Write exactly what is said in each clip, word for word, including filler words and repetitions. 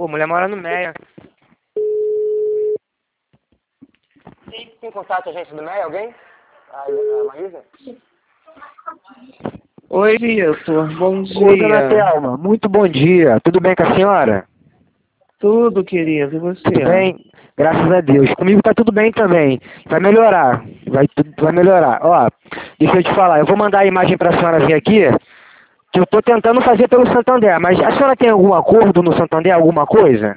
Pô, mulher mora no Meia. Tem, tem contato a agência do Meia, alguém? A, a Maísa? Oi, Vitor. Bom dia. Oi, dona Thelma. Muito bom dia. Tudo bem com a senhora? Tudo, querido. E você? Tudo bem? Graças a Deus. Comigo tá tudo bem também. Vai melhorar. Vai, vai melhorar. Ó, deixa eu te falar. Eu vou mandar a imagem pra senhora ver aqui, que eu tô tentando fazer pelo Santander. Mas a senhora tem algum acordo no Santander, alguma coisa?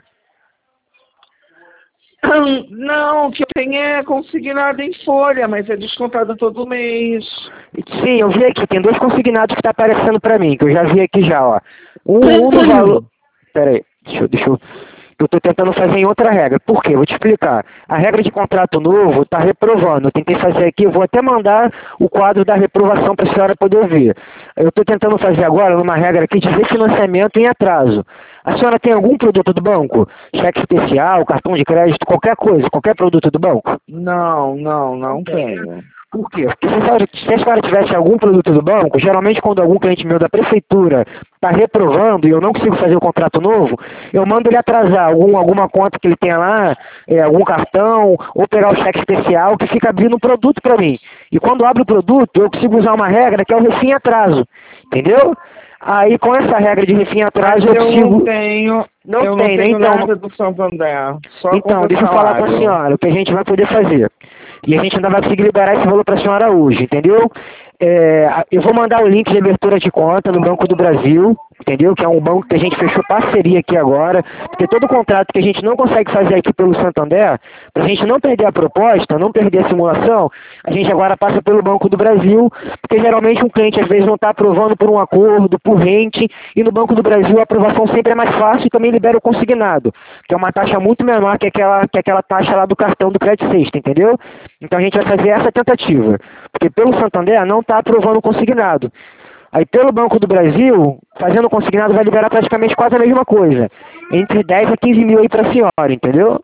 Não, o que eu tenho é consignado em folha, mas é descontado todo mês. Sim, eu vi aqui. Tem dois consignados que tá aparecendo pra mim, que eu já vi aqui já, ó. Um, um no valor... Pera aí. Deixa eu... Deixa eu... Eu estou tentando fazer em outra regra. Por quê? Vou te explicar. A regra de contrato novo está reprovando. Eu tentei fazer aqui, eu vou até mandar o quadro da reprovação para a senhora poder ver. Eu estou tentando fazer agora numa regra aqui de refinanciamento em atraso. A senhora tem algum produto do banco? Cheque especial, cartão de crédito, qualquer coisa, qualquer produto do banco? Não, não, não tenho. Por quê? Porque se a, senhora, se a senhora tivesse algum produto do banco, geralmente quando algum cliente meu da prefeitura está reprovando e eu não consigo fazer o contrato novo, eu mando ele atrasar algum, alguma conta que ele tenha lá, é, algum cartão, ou pegar o cheque especial que fica abrindo um produto para mim. E quando abre o produto, eu consigo usar uma regra que é o refim atraso. Entendeu? Aí com essa regra de refim atraso Mas eu eu consigo... não tenho, Não eu tem, não né? tenho Então, nada do Santander. Só então deixa eu falar com a senhora o que a gente vai poder fazer. E a gente ainda vai conseguir liberar esse valor para a senhora hoje, entendeu? É, eu vou mandar o link de abertura de conta no Banco do Brasil, entendeu? Que é um banco que a gente fechou parceria aqui agora, porque todo contrato que a gente não consegue fazer aqui pelo Santander, para a gente não perder a proposta, não perder a simulação, a gente agora passa pelo Banco do Brasil, porque geralmente um cliente às vezes não está aprovando por um acordo, por rente, e no Banco do Brasil a aprovação sempre é mais fácil e também libera o consignado, que é uma taxa muito menor que aquela, que aquela taxa lá do cartão do Credit Sexta, entendeu? Então a gente vai fazer essa tentativa, porque pelo Santander não está aprovando o consignado. Aí pelo Banco do Brasil, fazendo o consignado vai liberar praticamente quase a mesma coisa, entre dez a quinze mil aí para a senhora, entendeu?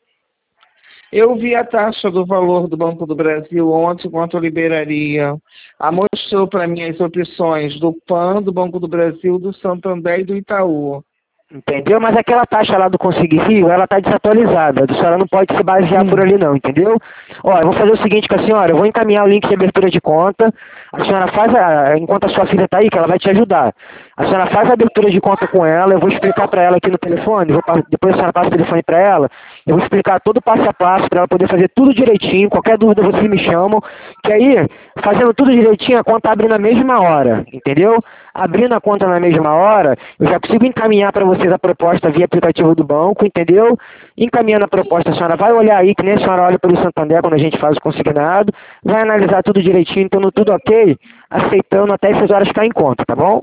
Eu vi a taxa do valor do Banco do Brasil ontem, quanto eu liberaria. A mostrou para mim as opções do P A N, do Banco do Brasil, do Santander e do Itaú. Entendeu? Mas aquela taxa lá do Consegui Rio, ela está desatualizada. A senhora não pode se basear Hum. por ali não, entendeu? Ó, eu vou fazer o seguinte com a senhora, eu vou encaminhar o link de abertura de conta. A senhora faz, a, enquanto a sua filha está aí, que ela vai te ajudar. A senhora faz a abertura de conta com ela, eu vou explicar para ela aqui no telefone, vou, depois a senhora passa o telefone para ela, eu vou explicar todo o passo a passo para ela poder fazer tudo direitinho, qualquer dúvida vocês me chamam, que aí, fazendo tudo direitinho, a conta abre na mesma hora, entendeu? Abrindo a conta na mesma hora, eu já consigo encaminhar para vocês a proposta via aplicativo do banco, entendeu? Encaminhando a proposta, a senhora vai olhar aí, que nem a senhora olha pelo Santander quando a gente faz o consignado, vai analisar tudo direitinho, então tudo ok, aceitando até essas horas ficar em conta, tá bom?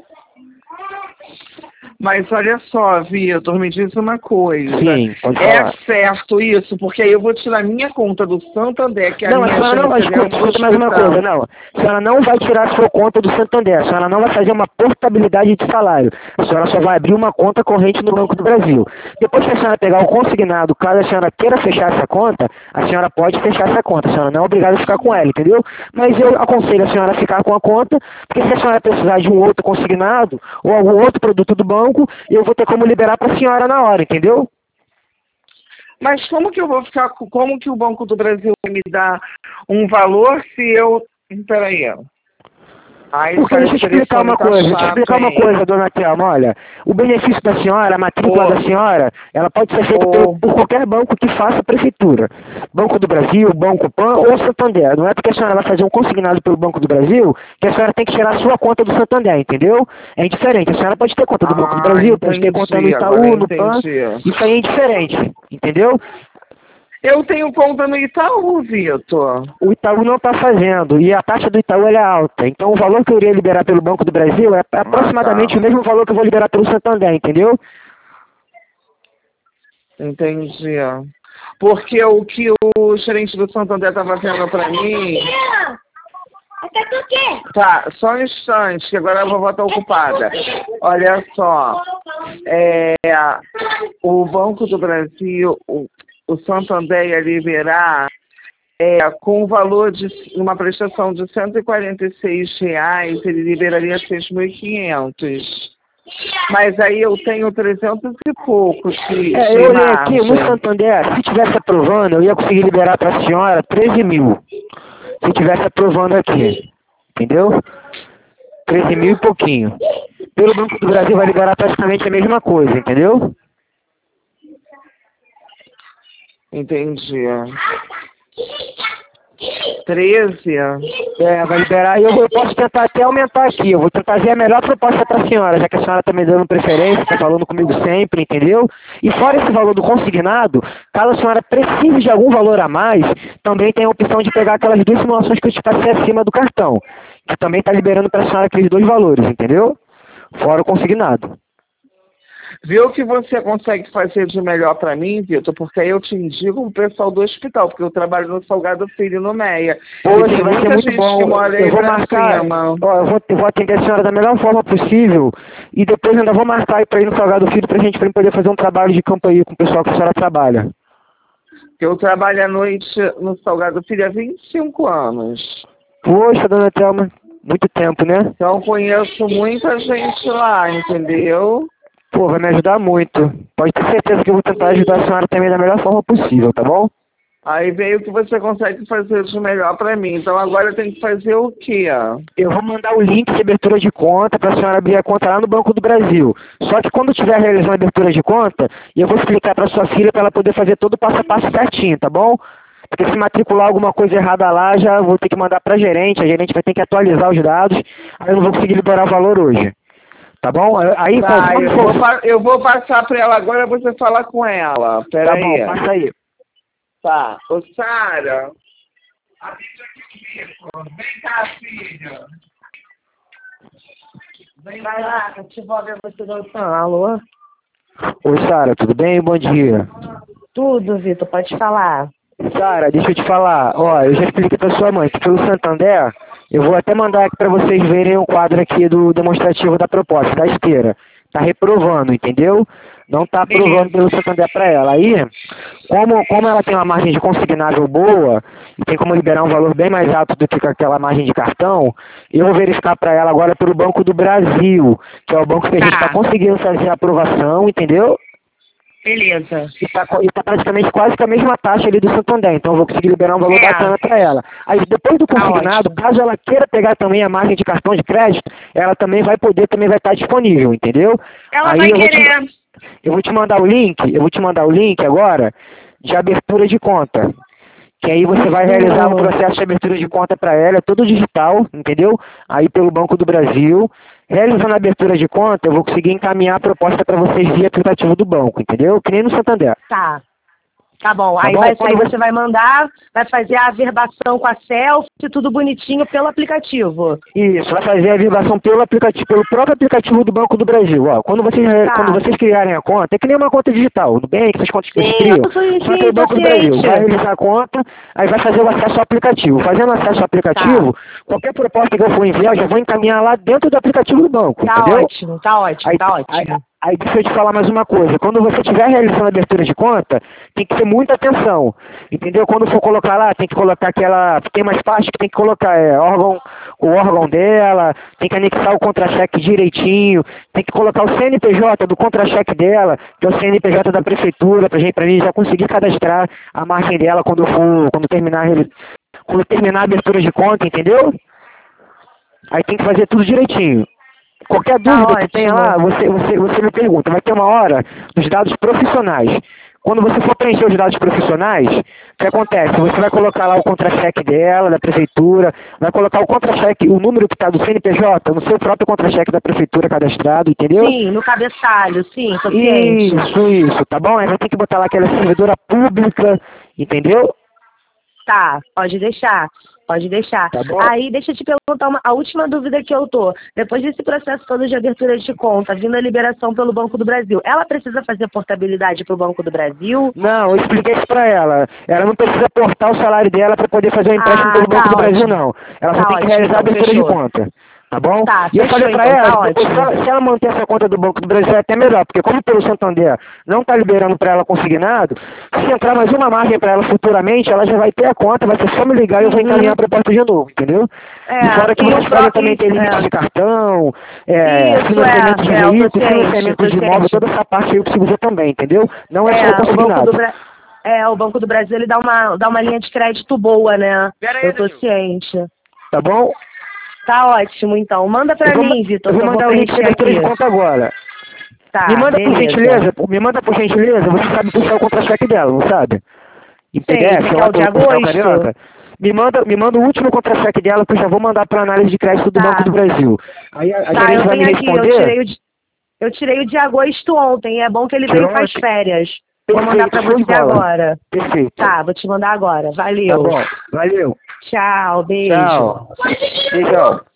Mas olha só, Vitor, me diz uma coisa. Sim, pode é falar. certo isso? Porque aí eu vou tirar minha conta do Santander, que é a Não, a minha senhora não vai, agência escuta, dentro do escuta mais uma hospital. coisa, não. A senhora não vai tirar a sua conta do Santander, a senhora não vai fazer uma portabilidade de salário. A senhora só vai abrir uma conta corrente no Banco do Brasil. Depois que a senhora pegar o consignado, caso a senhora queira fechar essa conta, a senhora pode fechar essa conta. A senhora não é obrigada a ficar com ela, entendeu? Mas eu aconselho a senhora a ficar com a conta, porque se a senhora precisar de um outro consignado ou algum outro produto do banco, eu vou ter como liberar para a senhora na hora, entendeu? Mas como que eu vou ficar, com- como que o Banco do Brasil me dá um valor se eu... Peraí. Ai, Porque deixa eu te explicar uma coisa, deixa eu te explicar uma coisa, dona Thelma, olha, o benefício da senhora, a matrícula Ô. da senhora, ela pode ser feita Ô. por, por qualquer banco que faça a prefeitura. Banco do Brasil, Banco Pan ou Santander. Não é porque a senhora vai fazer um consignado pelo Banco do Brasil que a senhora tem que tirar a sua conta do Santander, entendeu? É indiferente. A senhora pode ter conta do Banco do Ah, Brasil, pode ter conta no entendi, agora Itaú, no Pan. entendi. Isso aí é indiferente, entendeu? Eu tenho conta no Itaú, Vitor. O Itaú não está fazendo, e a taxa do Itaú ela é alta. Então o valor que eu iria liberar pelo Banco do Brasil é aproximadamente Ah, tá. o mesmo valor que eu vou liberar pelo Santander, entendeu? Entendi. Porque o que o gerente do Santander estava vendo para mim... Até o quê? Tá, só um instante, que agora a vovó está ocupada. Olha só, é, o Banco do Brasil, o, o Santander ia liberar é, com o valor de uma prestação de cento e quarenta e seis reais, ele liberaria seis mil e quinhentos. Mas aí eu tenho trezentos e poucos de, É, de eu olhei aqui, no margem. Santander, se tivesse aprovando, eu ia conseguir liberar para a senhora treze mil. Se tivesse aprovando aqui. Entendeu? treze mil e pouquinho. Pelo Banco do Brasil vai liberar praticamente a mesma coisa, entendeu? Entendi. treze? É, vai liberar. E eu, eu posso tentar até aumentar aqui. Eu vou tentar ver a melhor proposta para a senhora, já que a senhora está me dando preferência, está falando comigo sempre, entendeu? E fora esse valor do consignado, caso a senhora precise de algum valor a mais, também tem a opção de pegar aquelas duas simulações que eu te passei acima do cartão, que também está liberando para a senhora aqueles dois valores, entendeu? Fora o consignado. Vê o que você consegue fazer de melhor para mim, Vitor, porque aí eu te indico o pessoal do hospital, porque eu trabalho no Salgado Filho, no Meia. Poxa, vai ser muito bom. Eu vou marcar, ó, eu vou, eu vou atender a senhora da melhor forma possível e depois ainda vou marcar aí para ir no Salgado Filho pra gente, pra gente poder fazer um trabalho de campo aí com o pessoal que a senhora trabalha. Eu trabalho à noite no Salgado Filho há vinte e cinco anos. Poxa, dona Thelma, muito tempo, né? Então conheço muita gente lá, entendeu? Pô, vai me ajudar muito. Pode ter certeza que eu vou tentar ajudar a senhora também da melhor forma possível, tá bom? Aí veio o que você consegue fazer de melhor para mim. Então agora eu tenho que fazer o quê? Eu vou mandar o link de abertura de conta para a senhora abrir a conta lá no Banco do Brasil. Só que quando tiver realizando a abertura de conta, eu vou explicar para sua filha para ela poder fazer todo o passo a passo certinho, tá bom? Porque se matricular alguma coisa errada lá, já vou ter que mandar para a gerente, a gerente vai ter que atualizar os dados, aí eu não vou conseguir liberar o valor hoje. Tá bom? Aí, tá, quando eu, for... vou, eu vou passar para ela agora, você fala com ela. Pera tá aí. bom, passa aí. Tá. Ô, Sara. Vem cá, filha. Vem Vai lá, deixa eu ver você do alô? Oi, Sara, tudo bem? Bom dia. Tudo, Vitor, pode falar. Sara, deixa eu te falar. Ó, eu já expliquei pra sua mãe que pelo Santander, eu vou até mandar aqui pra vocês verem o quadro aqui do demonstrativo da proposta, da esteira. Tá reprovando, entendeu? Não tá aprovando pelo Santander pra ela. Aí, como, como ela tem uma margem de consignável boa, e tem como liberar um valor bem mais alto do que com aquela margem de cartão, eu vou verificar pra ela agora pelo Banco do Brasil, que é o banco que a gente tá conseguindo fazer a aprovação, entendeu? Beleza. E tá, e tá praticamente quase com a mesma taxa ali do Santander, então eu vou conseguir liberar um valor É. bacana para ela. Aí depois do consignado, Tá caso ela queira pegar também a margem de cartão de crédito, ela também vai poder, também vai estar disponível, entendeu? Ela Aí vai eu vou te- querer. eu vou te mandar o link, eu vou te mandar o link agora de abertura de conta. Que aí você vai realizar um processo de abertura de conta para ela, é todo digital, entendeu? Aí pelo Banco do Brasil. Realizando a abertura de conta, eu vou conseguir encaminhar a proposta para vocês via aplicativo do banco, entendeu? Que nem no Santander. Tá. Tá bom. Tá aí bom? vai, Quando aí você- você vai mandar, vai fazer a averbação com a selfie, tudo bonitinho pelo aplicativo. Isso, vai fazer a validação pelo aplicativo, pelo próprio aplicativo do Banco do Brasil. Ó, quando vocês, Tá. quando vocês criarem a conta, é que nem uma conta digital, no bem, essas contas que vocês Sim, criam. eu sou- Só sim, que o Banco tô do Brasil ciente. vai realizar a conta, aí vai fazer o acesso ao aplicativo. Fazendo acesso ao aplicativo, qualquer proposta que eu for enviar, eu já vou encaminhar lá dentro do aplicativo do banco, Tá entendeu? ótimo, tá ótimo, Aí, tá ótimo. aí, aí deixa eu te falar mais uma coisa. Quando você estiver realizando a abertura de conta, tem que ter muita atenção. Entendeu? Quando for colocar lá, tem que colocar aquela. Tem mais parte que tem que colocar é, órgão, o órgão dela, tem que anexar o contra-cheque direitinho, tem que colocar o C N P J do contra-cheque dela, que é o C N P J da prefeitura, pra gente, pra gente já conseguir cadastrar a margem dela quando eu for, quando terminar, a reali- quando terminar a abertura de conta, entendeu? Aí tem que fazer tudo direitinho. Qualquer Tá dúvida que tenha lá, ótimo. você, você, você me pergunta. Vai ter uma hora dos dados profissionais. Quando você for preencher os dados profissionais, o que acontece? Você vai colocar lá o contra-cheque dela, da prefeitura, vai colocar o contra-cheque, o número que está do C N P J, no seu próprio contra-cheque da prefeitura cadastrado, entendeu? Sim, no cabeçalho, sim, tô ciente. Isso, isso, tá bom? Aí vai ter que botar lá aquela servidora pública, entendeu? Tá, pode deixar, pode deixar. Tá bom. Aí, deixa eu te perguntar uma, a última dúvida que eu tô. Depois desse processo todo de abertura de conta, vindo a liberação pelo Banco do Brasil, ela precisa fazer portabilidade pro Banco do Brasil? Não, eu expliquei isso pra ela. Ela não precisa portar o salário dela para poder fazer o empréstimo Ah, pelo Banco tá do Brasil, ótimo. não. Ela só Tá tem que ótimo, realizar a então, abertura de fechou. conta. Tá bom? Tá, e eu fechou, falei pra então, ela, tá depois, se, ótimo. ela, se ela manter essa conta do Banco do Brasil é até melhor, porque como pelo Santander não tá liberando pra ela consignado, se entrar mais uma margem pra ela futuramente, ela já vai ter a conta, vai ser só me ligar e eu vou Uhum. encaminhar a proposta de novo, entendeu? É, E fora que e o vocês podem pró- também e- ter limite é. de cartão, é, Isso, financiamento é, de é, eu tô veículo, ciente, financiamento tô de imóvel, ciente. toda essa parte aí eu consigo ver também, entendeu? Não é, só É, o o Banco do consignado, Bra... é, o Banco do Brasil ele dá uma, dá uma linha de crédito boa, né? Eu tô ciente. tá bom? Tá ótimo, então. Manda pra Eu vou, mim, ma- Vitor, eu que vou eu vou mandar o link de preencher abertura aqui. de conta agora. Tá, Me manda por beleza. gentileza, me manda por gentileza, você sabe puxar o contra-cheque dela, não sabe? Em Sei, P D F, você quer lá o de pelo Portal agosto? Carioca. Me manda, me manda o último contra-cheque dela que eu já vou mandar para análise de crédito do Tá. Banco do Brasil. Aí a, a Tá, gerente eu vai me tenho aqui, eu responder. tirei o de, eu tirei o de agosto ontem, é bom que ele Tirou veio faz ontem? férias. Vou mandar pra Perfeito, show de você bola. agora. Perfeito. Tá, vou te mandar agora. Tá Valeu. bom, valeu. Tchau, beijo. Tchau. Beijão.